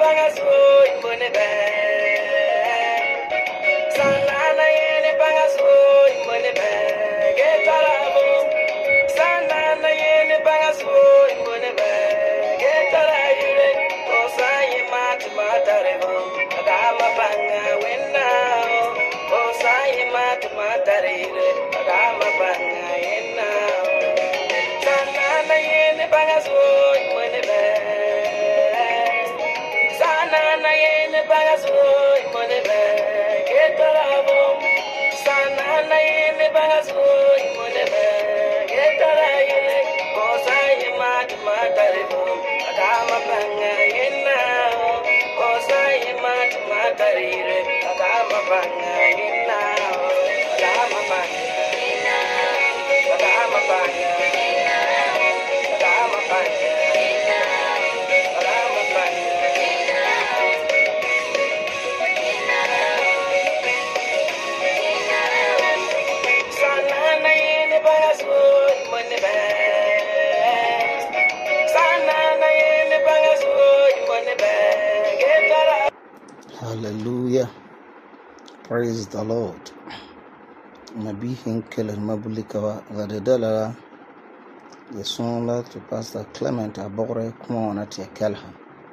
Hallelujah. Praise the Lord. Nabi Hinkel Mabulikawa Gadadala, the song to Pastor Clement Abore Kumon at Yakelha.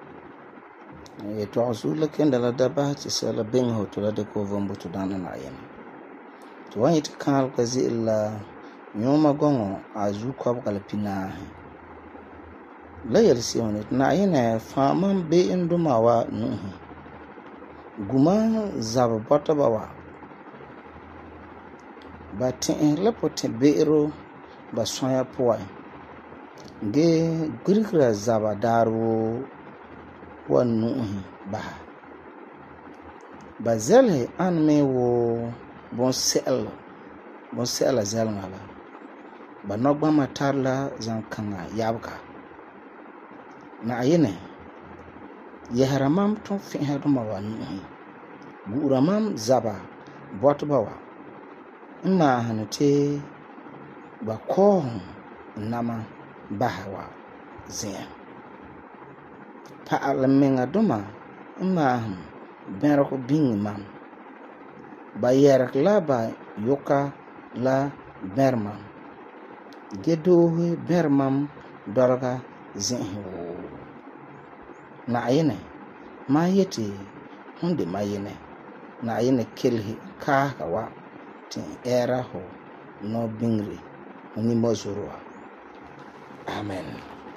It was Ulakendala Daba to sell a bingo to let the Kovumbu to Dan and Iron. To want it call Gazilla Nyoma Gongo as you call Galapina. Layers on it, Naina, Farman Bay in Dumawa, no. Guma zaba bota bawa batin lapote beero baswaya poa ge gurikra zaba daru wanu ba bazele anme wo bonsel zel ngala banogba matarla zankanga yabka na ayene Yaharamam ton fi haduma wanu buramam zaba botbawa ma hanate ba ko nama bahawa zin pa almenga duma ma benrako bingman ba yerak laba yoka la berman gedo bermam dorga zin na ayene ma yete hunde ma yene na ayene kelhi ka kawa tin era ho no bingri ni mozurwa amen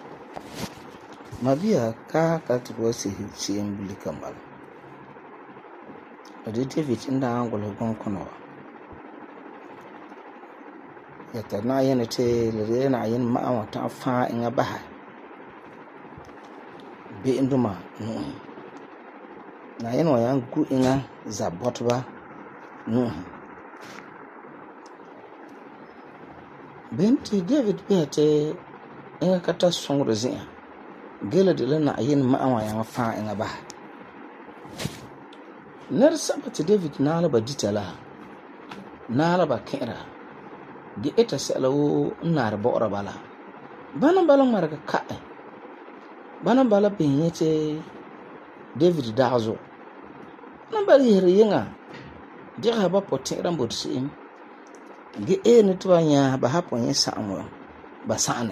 mabia ka tuwasi hichi mbuli kamal ade David inda angolo gonkono yata na ayene te lere na ayene ma awata fa inga baha be induma no na yeno yangu inga za botba no benti David bete inga kata songro zin gele de na ayin ma awa ya fa inga ba nar sabata David na la baditala na la bakira ge eta selawo na rabora bala bana bala marga ka bana bala pinyete David dazo na bali yinga de haba potera mbotsi ge ene twanya ba hapon samu ba sane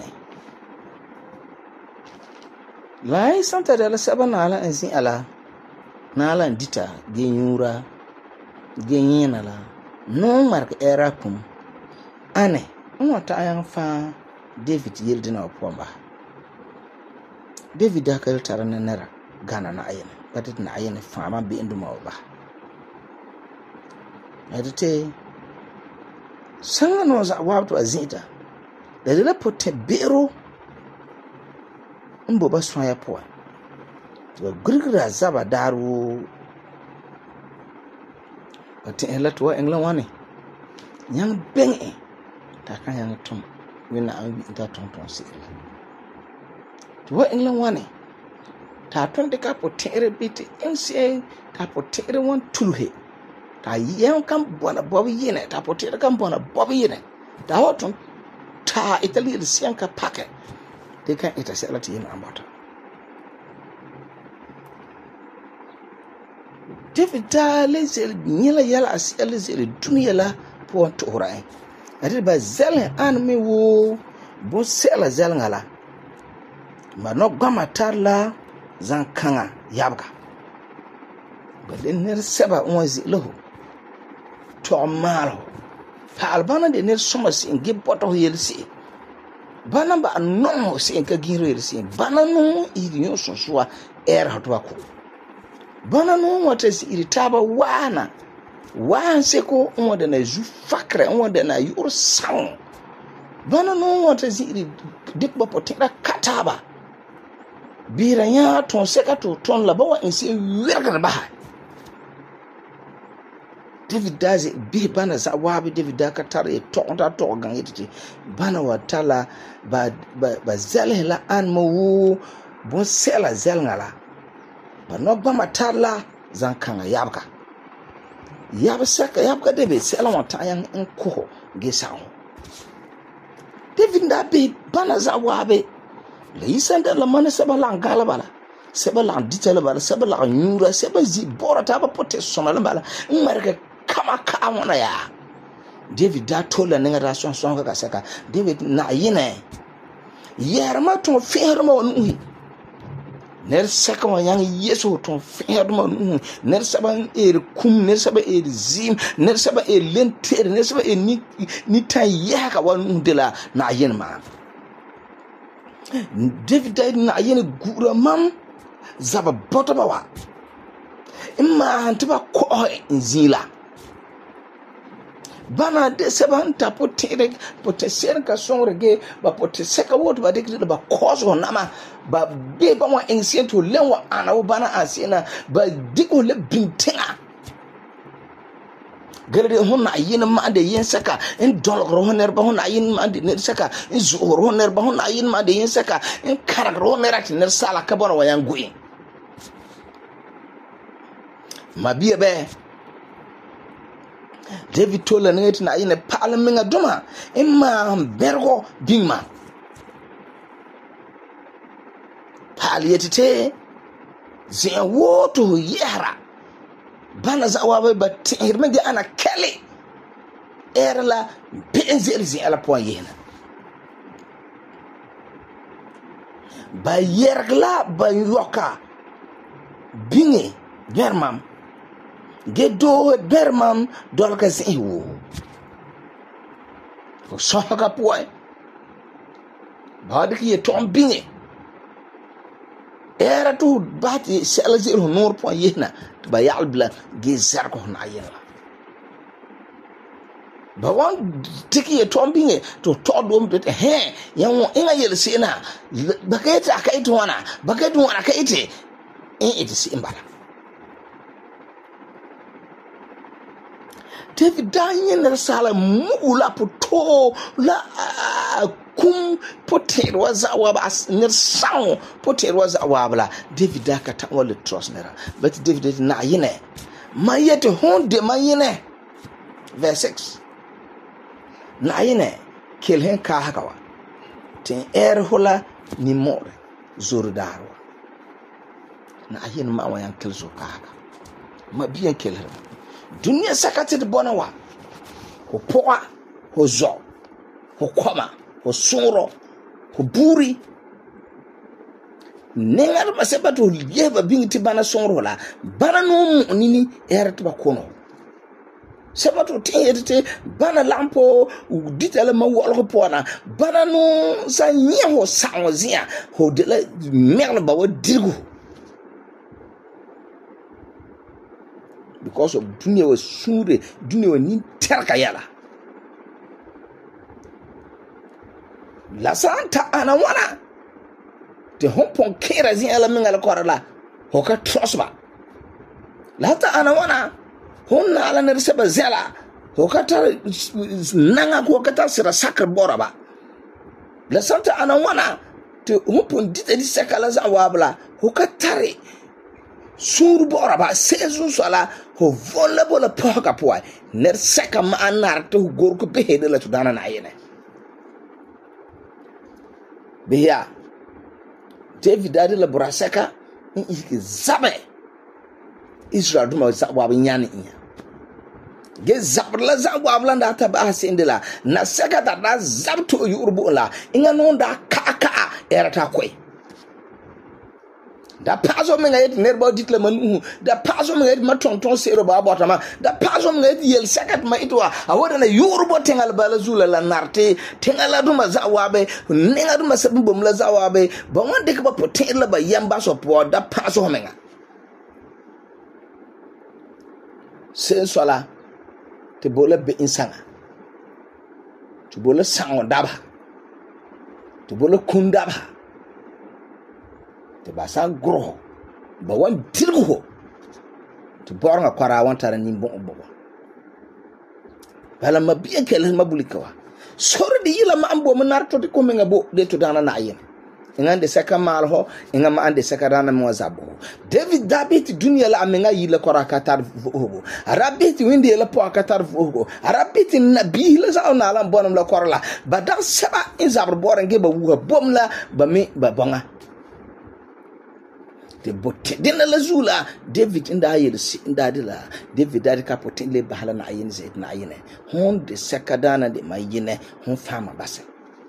lai santa da la sabana ala ensin ala na ala ndita ge nyura ge nyina la no mark era pum ane nwata ayan fa David yildina opomba David akal tarana nara gana na ayene batit na ayene fama bi induma ba adite sanga no za wabto azita da la pote bero mbo baswa ya poa to gurgira zaba daru ati elatwa englan wani nyang benge ta kan yang tum wina an ta ton sila to englan wani ta ton de ka potere biti ense ta potere won tulhe ta yan kan bona bobi yene ta potere kan bona bobi yene ta hoton ta italy de sianka packet de kan ita selati yin ambata David da lezel nyela yala as lezel dunia la po to rai ade ba zel an me wo bo sela zel ngala ma no gama tarla zan kanga yabga ba den ner seba onzi loho to malo pa albana de ner soma sin ge boto yelsi bana ba no sin ka giro yelsi bana no iri so soa hatwa ko bana no wata si iritaba wan seko wanda na ju fakra wanda na yur sang bana no wata si iri dikba potira kataba biranya ton seka to ton labawa insi werga ba David daze bi bana za wabi David da katara e tonta to gangiti bana watala ba zelhela an mo bon sela zelngala ba no ba matala zan kan yabka yabka David sela wata yan ko gesawo David da bi bana za wabi le yisanda la mana sabala galabala sabala ditala bala sabala nyura sabazi bora taba pote sonala bala marka kama wana ya David da tola ninga da son ka saka David na yine yarma to ferma wonu ner saka wanyang yeso to ferma wonu ner saban kum ner saba zim ner saba lenter ner saba ni tan yaka wonu de la na yin ma David da na yin gura mam zaba botabawa imma antiba ko nzila bana de sebanta potere poteser ka songrege ba poteseka wot ba de ba kozo nama ba be ba mo ancient to lewa ana wo bana asina ba diko le bintina gele honna yin ma de yin saka in dol rohner ba honna yin ma de ne saka in zu rohner ba honna yin ma de yin saka in karak rohner at ne sala ka bona wayan gui mabiye be David tola ngeti na ine pala minga duma imma bergo bingma pali yetite zin woto yara bana za wabe bat hirmenge ana kale erla benzel zin ala point yena ba yergla ba yoka binge germam gedo bermam dolka zihu ko sohaka poy badiki ye tombinge era tu bati sel zero nur point yena ba yalbla gezar ko na yena ba wan tiki ye tombinge to todom to he yan ina yel sina baketa akaito wana baketu wana kaite it is imbala David danyen na sala mula poto la kum poter waza waba nir sang poter waza wabla David da ka ta wala trust nera but David na yene mayete honde mayene verse 6 na yene kelhen ka hakawa ten hola ni more zurdarwa na yene ma wayan kelzo ka haka ma biyan kelher dunia sakati de bonawa ho poa ho zo ho koma ho suro ho buri nengar maseba to yeba bingiti bana suro la bana no nini erata ba kono seba to teyete bana lampo ditala ma wolo pona bana no sa nyeho sawzia ho de la merle ba wa dirgu because of dunia was sure dunia wa ni terka yala la santa ana wana te hompon kera zin ala mingala korala hoka trosba la ta ana wana honna ala ne reseba zela hoka ta nanga ko kata sira sakar boraba la santa ana wana te hompon dite di sakala za wabla hoka tare sur boraba sezu sala ho volable la poka poa ner seka ma anar to gorko be hede la to dana na yene biya David ade la braseka iki zabe Israel duma za wa nyane nya ge zabla za wa blanda ta ba sindila na saka da zabto yurbu la inga non da kaka era ta koi da pazo me ngayet nerba ditle man da pazo me ngayet matonton sero ba botama da pazo me ngayet yel sakat ma itwa awoda na yurbo tengal bala zula la narte tengala duma za wa be ninga duma sabu bom la za wa be ba wonde ka ba potel la ba yamba so po da pazo me nga sen sola te bola be insanga te bola sango daba te bola kundaba te basa gro ba wan dirgo te bornga kwara wan tara ni bon bobo bala mabiya kele mabulikawa sore di yila ma ambo manarto de ko menga bo de to dana na ayen ngande saka mal ho ngama ande saka dana mo zabo David dabit dunia la amenga yila kora katar ho arabit windi la po katar ho arabit nabi la sa na la bonam la korla badar saba in zabr borange ba wuha bomla ba me ba bonga de botte dina la zula David inda yel si inda dila David dadi kapotin le bahala na ayin zaid na ayine hon de saka dana de mayine hon fama basa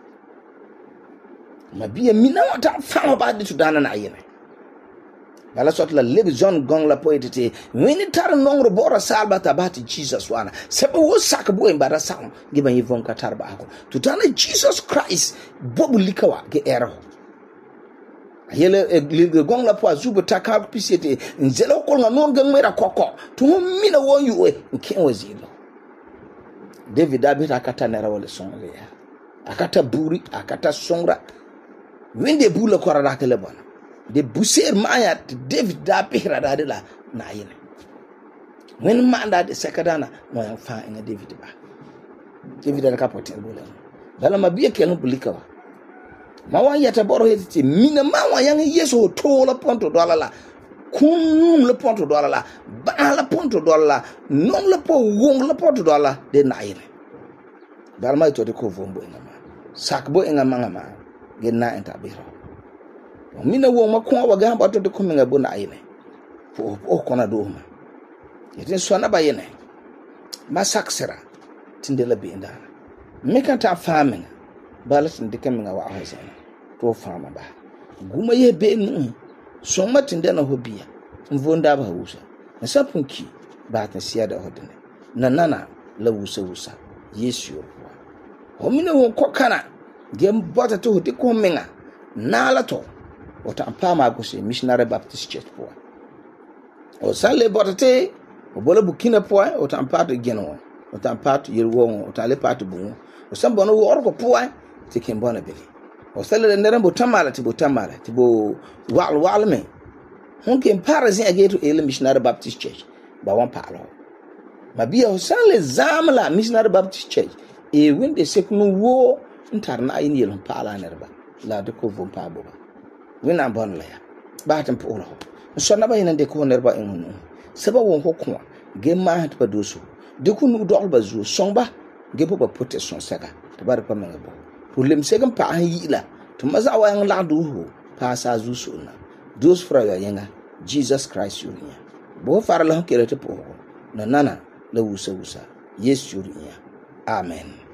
mabiya mina wata fama ba de tudana na ayine bala sot la leb John gong la poetete wini tar nongro bora salba tabati Jesus wana sebe wo sak bo embara sam giba yivon katar ba ko tutana Jesus Christ bobu likawa ge ero yele gong la po azubu takar pisete nzelo ko nga non gang mera koko to mina won yu ken wazilo David abita akata nera wala songa ya akata buri akata songra winde bula ko rada kele bona de buser maya David da pihra da la na yene when manda de sekadana mo yan fa ina David ba David da kapote bula dala mabiye ken bulikawa mawan yata boro heti mina mawan yang yeso to la ponto dolala kun le ponto dolala ba la ponto dolala non le po wong le ponto dolala de naire dal mai to de ko vombo ngama sak bo ngama ngama genna enta biro mina wo ma ko wa ga ba to de ko menga bo naire fo o kona do ma yete so na ba yene ma saksera tindela be ndana mekanta famen balatin de kaminga wa ahazana to fama ba guma ye be nu so matin da na hobia mvonda ba wusa na sapunki ba ta siya da hodene na nana la wusa yesu yo ho mine won kokana gem bota to de ko menga na la to o ta pama go se missionary baptist church po o sale bota te o bola bukina po o ta pato geno o ta pato yerwo o ta le pato bu o sambono wo orko po ti kimbona bele o sale ndere bo tamala ti bo wal me hon kem parazin ageto ele missionary baptist church ba wan palo mabia o sale zamla missionary baptist church e winde sekunu wo ntarna ayin yelon pala nerba la de ko vom pa bo wina bon la ya ba tan po lo so na ba yin de ko nerba en seba won ko ko ge ma hat ba doso de ku nu do ba zo somba ge bo ba protection saka tabar pa men bo problem segam pa an yila to maza wa yan la do pa sa zu so na dos fra ya yanga Jesus Christ yuriya bo fara la kele te po na nana la wusa yesu yuriya amen.